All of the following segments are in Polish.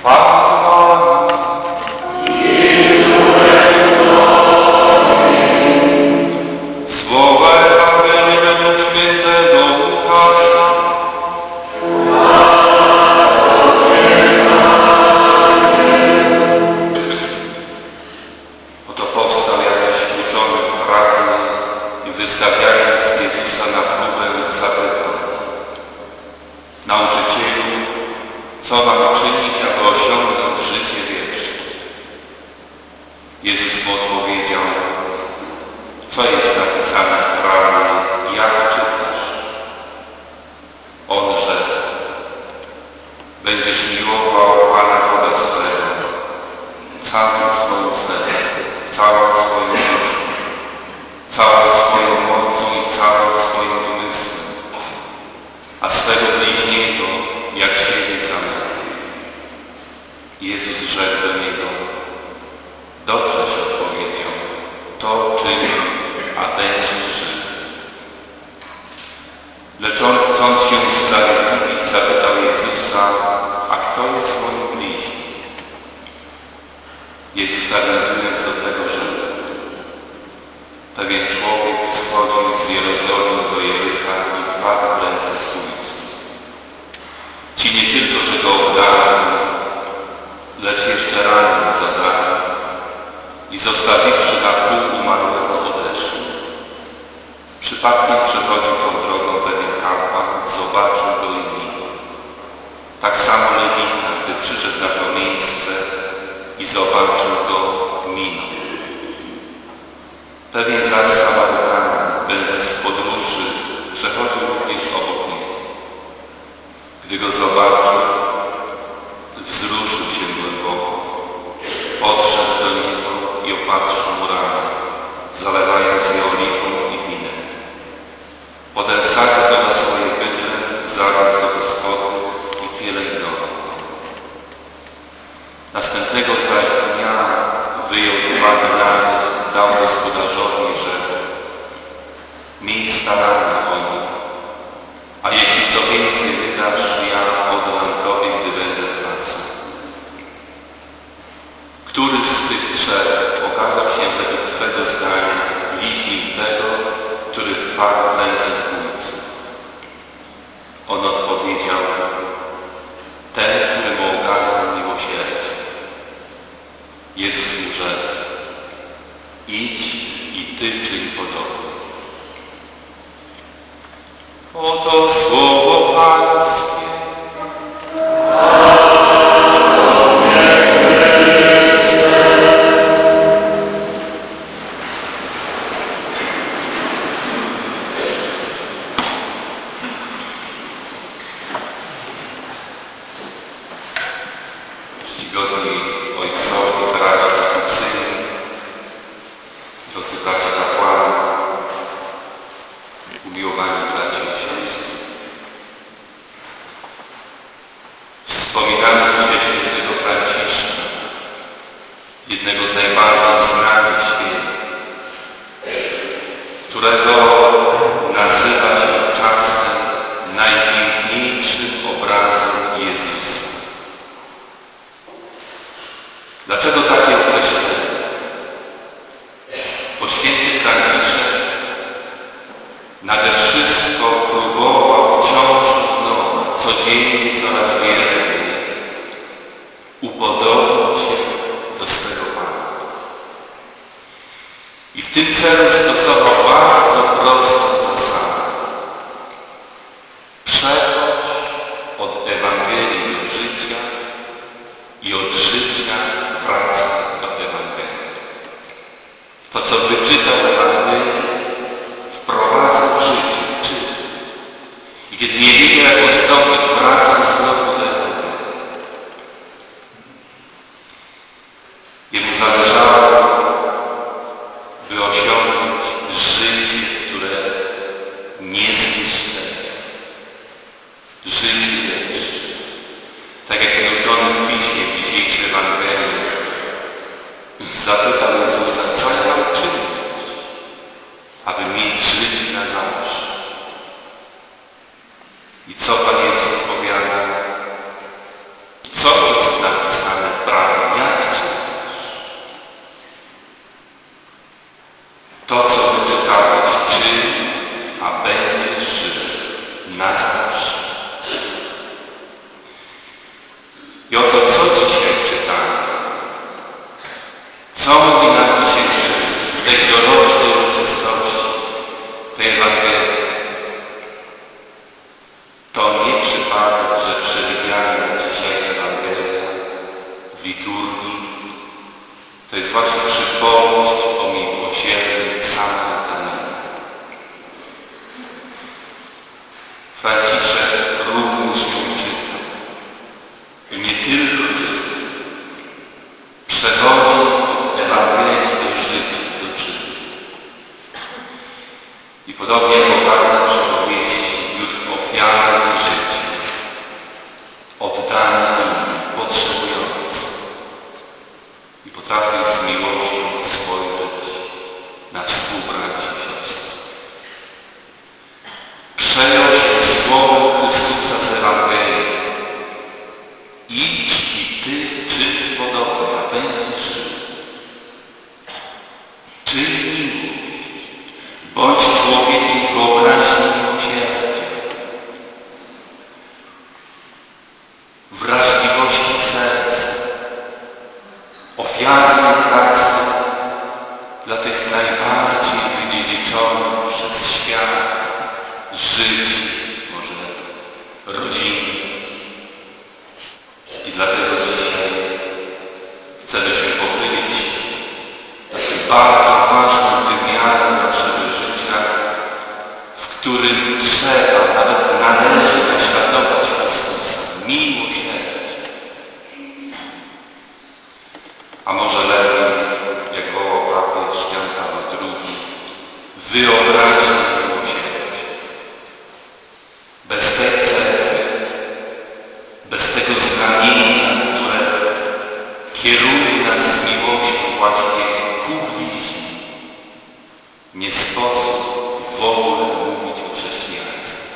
I co Pan Jezus odpowiada? Co jest napisane? tylko tym przechodzi od Ewangelii do życia, do czynu. I podobnie jak ogarnia przypowieści, Jud ofiary i życie, oddany innym, potrzebujący. I potrafi z miłością spojrzeć na współbraci i siostry. Przejął się słowem Chrystusa z Ewangelii. Idź i ty czyń podobnie, a będziesz żył. Czyń miłość. Bądź człowiekiem wyobraźni miłosierdzia. Wrażliwości serca. Ofiarnej pracy dla tych najbardziej wydziedziczonych przez świat żyć, może rodziny. I dlatego dzisiaj chcemy się pochylić nad tym bardzo ważnym wymiarem naszego życia, w którym trzeba, nawet należy naśladować Chrystusa, miłosierdzie. A może lepiej, jak wołał papież Jan Paweł II, wyobraźnia miłosierdzia. Bez tej cechy, bez tego znamienia, które kieruje nas z miłością właśnie ku bliźnim, nie sposób w ogóle mówić o chrześcijaństwie.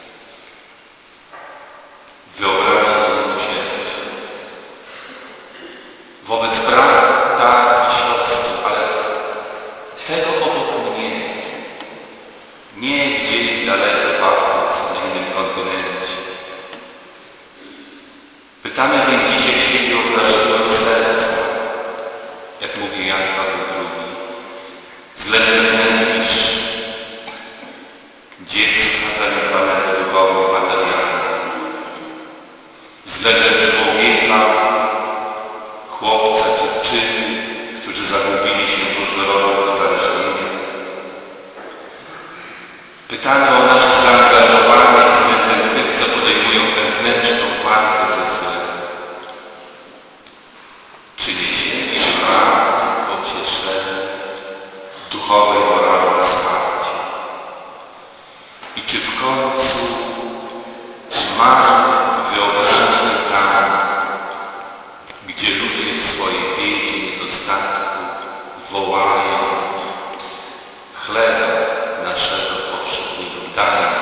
Wyobraźnia miłosierdzia. Wobec brata, tak i siostry, ale tego obok mnie. Nie gdzieś daleko w Afryce, na innym kontynencie. Pytamy więc dzisiaj siebie o wrażliwość serca, jak mówi Jan Paweł II, względem najbliższych, dziecka zaniedbanego duchowo i materialnie, względem człowieka, chłopca, dziewczyny, którzy zagubili się w różnorodnych uzależnieniach. Pytamy o nasze zaangażowanie względem tych, co podejmują wewnętrzną walkę ze złem. Czy niesiemy rany, pocieszenie, duchowej moralnej wsparcie? I czy w końcu mamy wyobraźnię tam, gdzie ludzie w swojej biedzie, niedostatku wołają: chleba naszego powszedniego daj nam.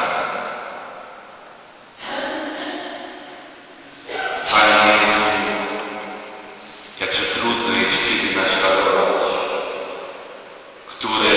Panie Jezu, jakże trudno jest Ciebie naśladować, który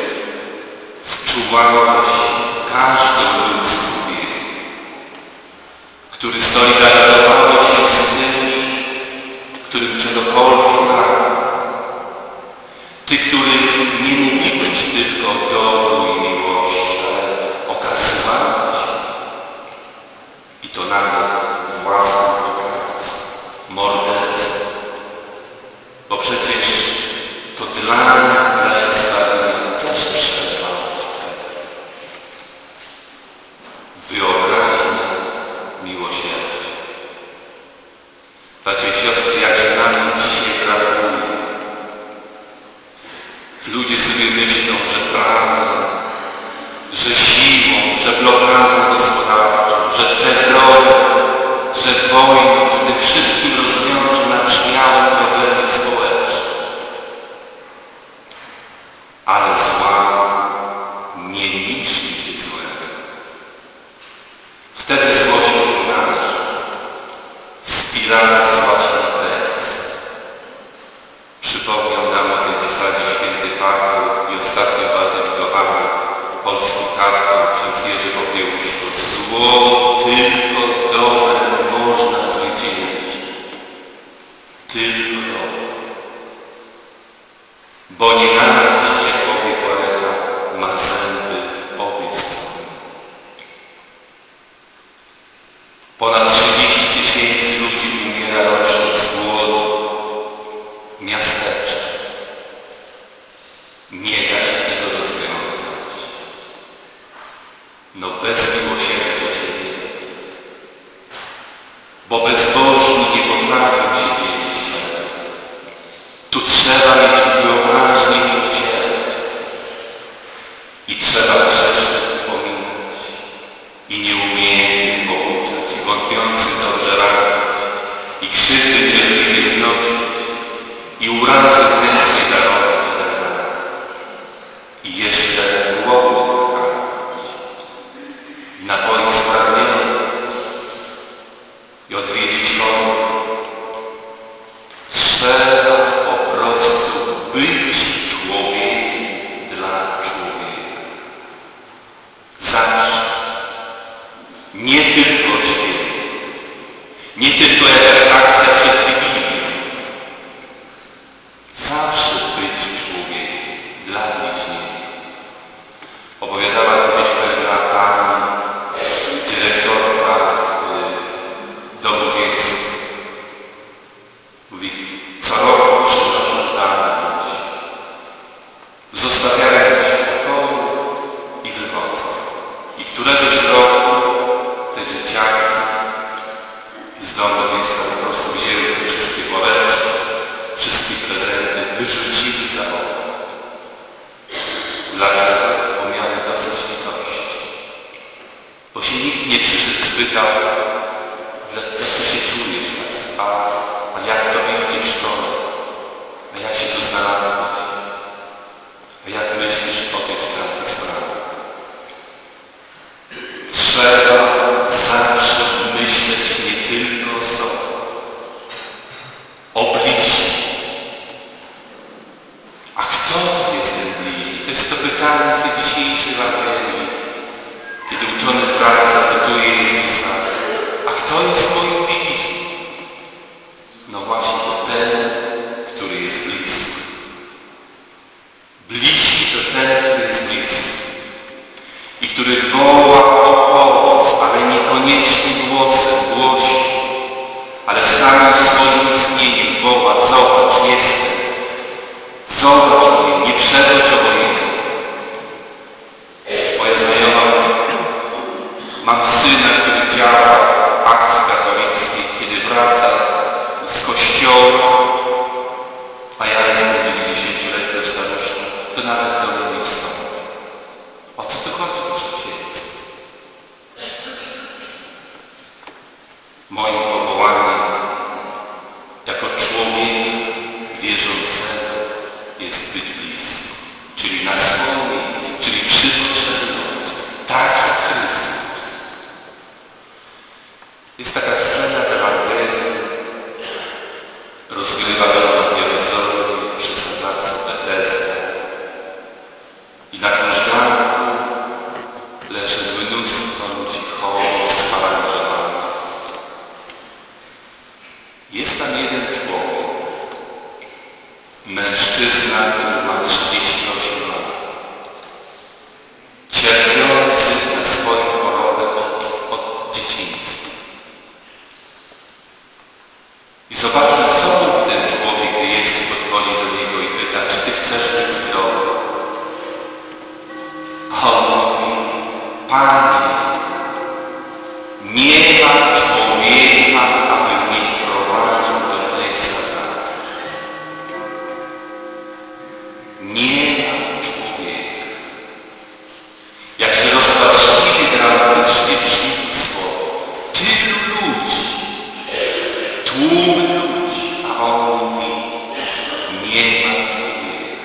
wczuwałeś w każdą ludzką wiekę, który solidaryzowałeś się z tymi, którym czegokolwiek brak. Ty, który nie mówiłeś tylko o dobru i miłości, ale okazywałeś i to nawet własnym bogactwem, morderstwem. Bo przecież to dla Izraela też przeżywałeś. Wyobraźnia miłosierdzia. Bracia i siostry, jak się nam dzisiaj brakuje. Ludzie sobie myślą, że prawem, że siłą, że blokadą gospodarczą, że terrorem, że wojną, przede wszystkim rozwiąże nabrzmiałe problemy społeczne. Ale zła nie niszczy się złem. Wtedy zło się pomnaża. Spirala zła się kręci. Przypomniał nam o tej zasadzie święty Paweł i ostatnio beatykowany polski kardynał ksiądz Jerzy Popiełuszko. Zło tylko dobre można zwyciężyć. krzywdy cierpliwie znosić i urazy chętnie darować i jeszcze głowy wychać, napoi spragnienie i odwiedzić chorych. Trzeba po prostu być człowiekiem dla człowieka. Zawsze. Nie tylko święty. Nie tylko jakaś akcja przed Wigilią. Zawsze być człowiekiem dla bliźniego. Opowiadała kiedyś pewna pani, dyrektorka domu dziecka. Mówi, co roku przynoszą dane ludzi. Zostawiają gdzieś w pokoju i wychodzą. I któregoś roku te dzieciaki z domu dziecka po prostu wzięły te wszystkie woreczki, wszystkie prezenty, wyrzucili za okno. Dlaczego? Bo miały dosyć litości. Bo się nikt nie przyszedł, spytał, jak ty się czujesz, a jak tobie idzie w szkole, a jak się tu znalazłeś, a jak myślisz o tej czy tamtej sprawie. Trzeba zawsze myśleć nie tylko o sobie, o bliźnim. A kto to jest ten bliźni? To jest to pytanie z tej dzisiejszej Ewangelii, kiedy uczony prawa zapytuje Jezusa, a kto jest moim bliźnim? No właśnie to ten, który jest bliski. Bliźni to ten, który jest bliski i który woła o pomoc, ale niekoniecznie głosem głosi, ale samym swoim istnieniem woła, zobacz, jestem. Zobacz mnie, nie przechodź obojętnie. Moja znajoma, mam syna, który działa w akcji katolickiej, kiedy wraca z kościoła, a ja jestem 90-letnią staruszką, to nawet do mnie nie wstąpi. O co tu chodzi, proszę księdza? Moim powołaniem jako człowieka wierzącego jest być blisko, czyli na swoim miejscu, czyli przy potrzebującym, tak jak Chrystus. Jest taka scena w Ewangelii, rozgrywa się w Jerozolimie przy sadzawce Betesda i na krużganku leży mnóstwo ludzi chorych, sparaliżowanych. Jest tam jeden człowiek, mężczyzna, który ma 38 lat, cierpiący na swoją chorobę od dzieciństwa. I zobaczmy, co mówi ten człowiek, gdy Jezus podchodzi do niego i pyta, czy ty chcesz być zdrowy? A on mówi, Panie, nie ma człowieka, aby mnie wprowadził do tej sadzawki. Nie ma człowieka. Jakże rozpaczliwie dramatycznie brzmi to słowo. Tylu ludzi, tłum ludzi, a on mówi, nie ma człowieka.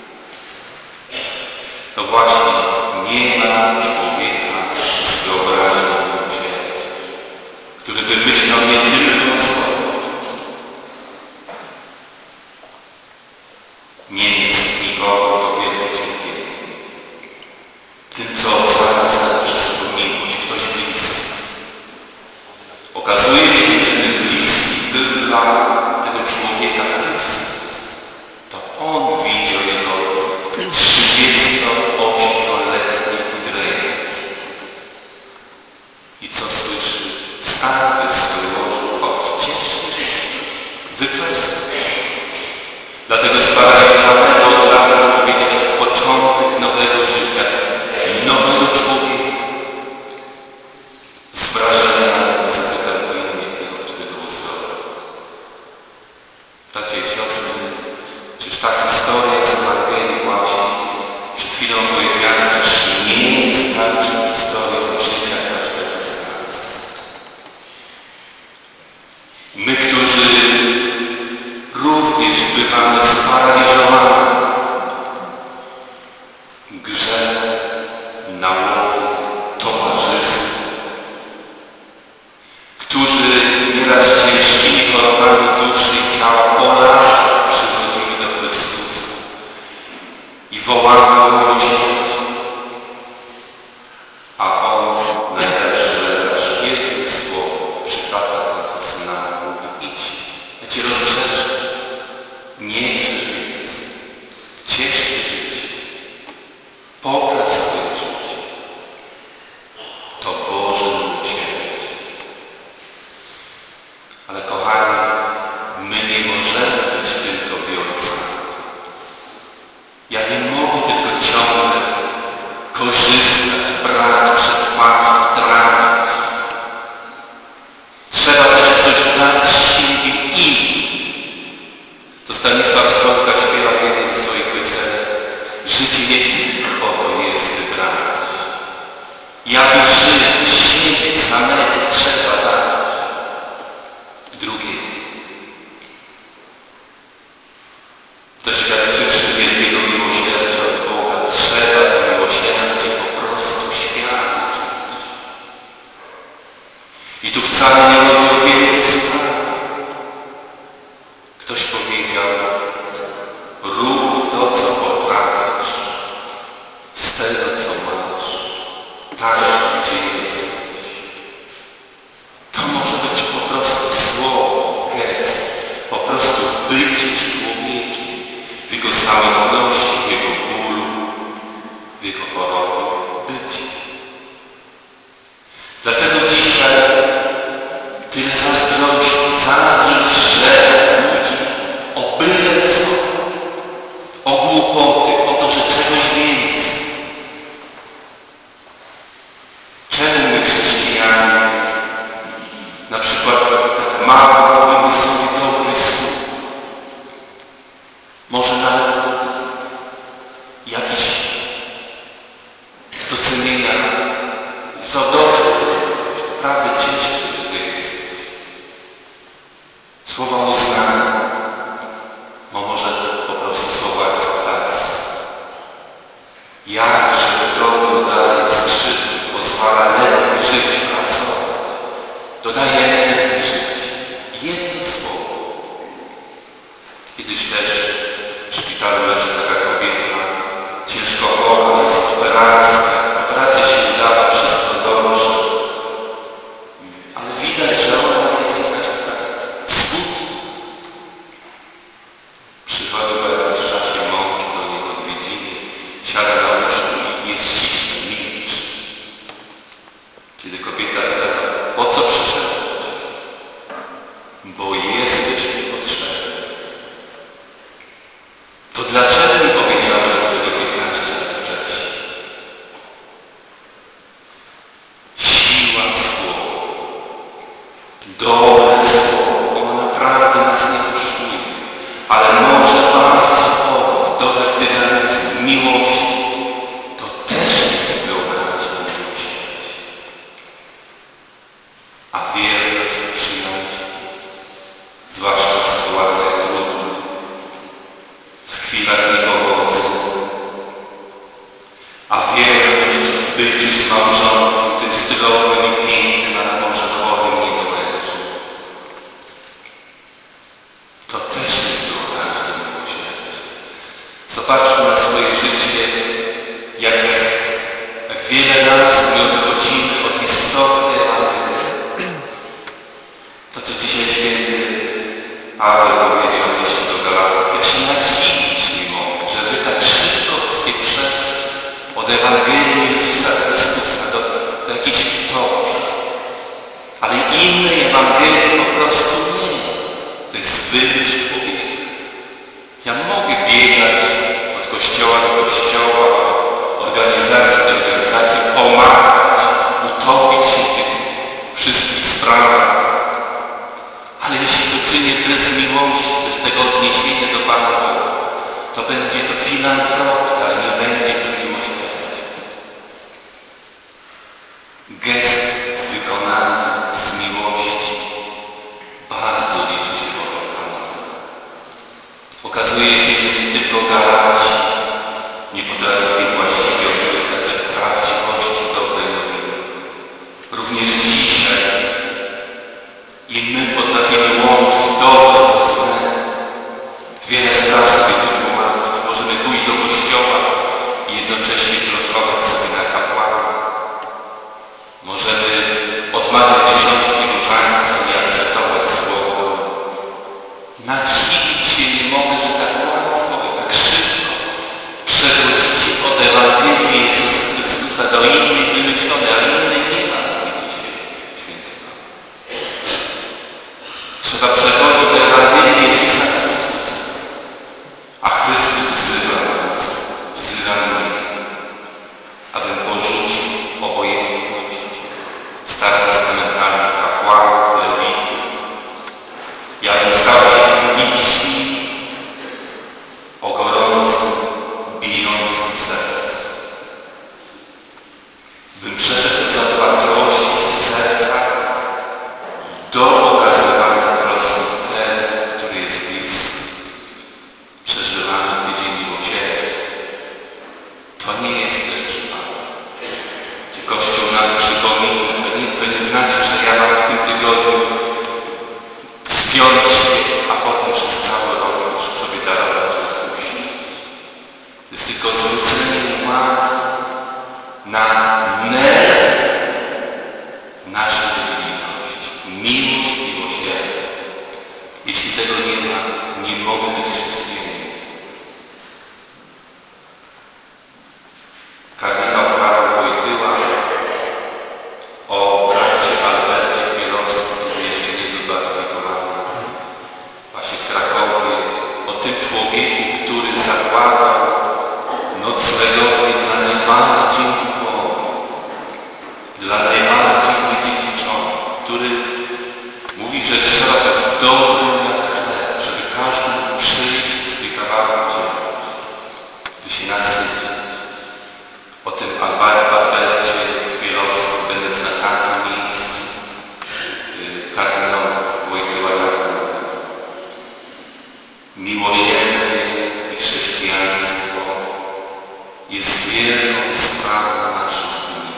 To właśnie nie ma człowieka z wyobraźnią świata, który by myślał nie tylko o sobie. Niemiec nikogo to wielkie cierpienie. Tym, co osadza przez to miłość, ktoś bliski. Okazuje się, że ten bliski był dla tego człowieka Chrystus. To on widział jego 38-letni udręk. I co słyszy? Wstań z swojego łoża, chodź, ciesz się, wyprostuj. Dlatego sparaliżowanego odradza człowieka jak początek nowego życia, nowego człowieka. Z wrażenia zapytał o imię tego, który go uzdrowił. Bracia i siostry, czyż ta historia z Ewangelii właśnie przed chwilą powiedziana, czyż nie jest także historią życia każdego z nas? My, którzy kiedyś bywamy sparaliżowani grzechem, nałogiem, towarzystwem, którzy nieraz ciężkimi chorobami duszy i ciała po latach przychodzili do Chrystusa i wołamy o miłosierdzie, a On najlepszy lekarz jednym słowem przypada konfesjonalnie, mówi: idź, ja Cię rozgrzeszę, nie grzesz więcej, ciesz się życie, popraw swoje życie. To Boże miłosierdzie. Ale kochani, my nie możemy być tylko biorcami. Ja nie mogę tylko ciągle korzystać, brać, przetwarzać, trawić. Trzeba też coś dać z siebie im. To Stanisław Słowka śpiewa w jednym ze swoich piosenek: życie nie tylko po to jest wybrać. Aby żyć siebie samego trzeba dać. Drugie. Doświadczywszy wielkiego miłosierdzia od Boga, trzeba to miłosierdzie po prostu świadczyć. I tu wcale nie chodzi o wielkie sprawy. Ktoś powiedział: rób to, co potrafisz, z tego, co masz, tak, gdzie jesteś. To może być po prostu słowo, gest, po prostu bycie z człowiekiem, w jego samotności, w jego bólu, w jego chorobie, bycie. Dlaczego dzisiaj tyle zazdrości, szczere ludzi o byle co, o głupoty, o to, że czegoś więcej. Czemu my, chrześcijanie, na przykład tak mało wymysłów i dobrych słów, może nawet jakieś docenienia, co dobrze, naprawdę cieszę się, że to jest. Słowa uznania, bo może po prostu słowa akceptacji. Jakże dobro daje skrzydły, pozwala lepiej żyć, pracować. Dodaje energii żyć. Jedno słowo. Kiedyś też w szpitalu leży taka kobieta, ciężko chora, jest operacja. Operacja się udała, wszystko dobrze. Ale widać, że ona jest jakaś taka smutna. Przychodzi po jakimś czasie mąż do niej odwiedziny, siada na łóżku i jest ściśle, milczy. Kiedy kobieta pyta: po co przyszedłeś? Bo jesteś mi potrzebny. To dlaczego nie powiedziałeś tego 15 lat wcześniej? Siła słowa, dobre słowo, ono naprawdę nas nie kosztuje, ale może bardzo pomóc, dodać dynamizm, miłości. To też jest wyobraźnia miłosierdzia. A wierność, przyjaźń, zwłaszcza w sytuacjach trudnych, w chwilach niepowodzenia, a wierność w byciu z małżonkiem, tym stylowym i pięknym, ale może chorym, niedołężnym. To też jest wyobraźnia miłosierdzia. Zobaczmy na swoje życie, jak wiele razy my odchodzimy od istoty, ale to, co dzisiaj święty Paweł powiedział, jeśli do Galatów: ja się nadziwić nie mogę, że wy tak szybko chcecie przejść od Ewangelii Jezusa Chrystusa do jakiejś utopii. Ale innej Ewangelii po prostu nie. To jest wymysł człowieka. Ja mogę biegać od kościoła do kościoła, organizacji do organizacji, pomagać, utopić się w tych wszystkich sprawach. Ale jeśli to czynię bez miłości, bez tego odniesienia do Pana Boga, to będzie to filantropia, ale nie będzie to miłosierdzie. Gest wykonany z miłości bardzo liczy się w oczach Pana Boga. nadziwić się nie mogę, że tak łatwo i tak szybko przechodzicie od Ewangelii Jezusa Chrystusa do innej wymyślonej, ale innej nie ma, mówi dzisiaj Święty Pan. Trzeba przechodzić do Ewangelii Jezusa Chrystusa, a Chrystus wzywa nas, wzywa mnie, abym porzucił obojętność starotestamentalnych kapłanów, lewitów. Ja bym stał się liczny o gorącym, bijącym sercu. Bym przeszedł z otwartości serca do okazywania prosto tego, który jest bliski. Przeżywamy tydzień miłosierdzia. To nie jest rzecz mała. Gdzie Kościół nam przypomina, to nie znaczy, że ja mam w tym tygodniu spiąć się, a potem przez cały rok muszę sobie darować odpuścić. To jest tylko zwrócenie uwagi na nerw naszej religijności. Miłość, miłosierdzie. Jeśli tego nie ma, nie mogę być chrześcijaninem. Kardynał Karol Wojtyła o bracie Albercie Chmielowskim, który jeszcze nie był beatyfikowany, właśnie w Krakowie, o tym człowieku, który zakładał noclegownię dla najbardziej ubożych, dla najbardziej wydziedziczonych, który mówi, że trzeba być dobrym jak chleb, żeby każdy mógł przyjść z tej kawałek ziemi, by się nasycić. O tym Albercie Chmielowskim, będąc na takim miejscu, kardynał Wojtyła tak mówi. Miłosierdzie i chrześcijaństwo jest wielką sprawą naszych dni.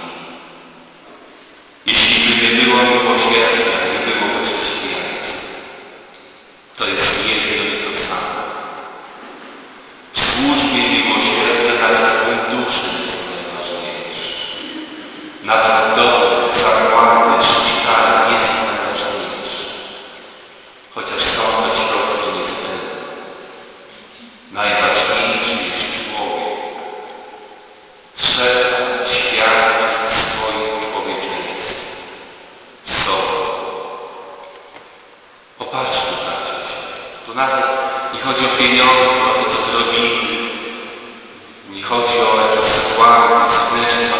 Jeśli by nie było miłosierdzia, nie byłoby chrześcijaństwa. To jest jedno i to samo. W służbie miłosierdzia nawet fundusze jest najważniejsze. Nawet domy, zakłady, szpitale nie są najważniejsze. Chociaż są to środki niezbędne. Najważniejszy jest człowiek. Trzeba świadczyć swoim człowieczeństwem. Sobą. Popatrzmy, bracia i siostry. Tu nawet nie chodzi o pieniądze, o to, co zrobili. Nie chodzi o jakieś zakłady zewnętrzne,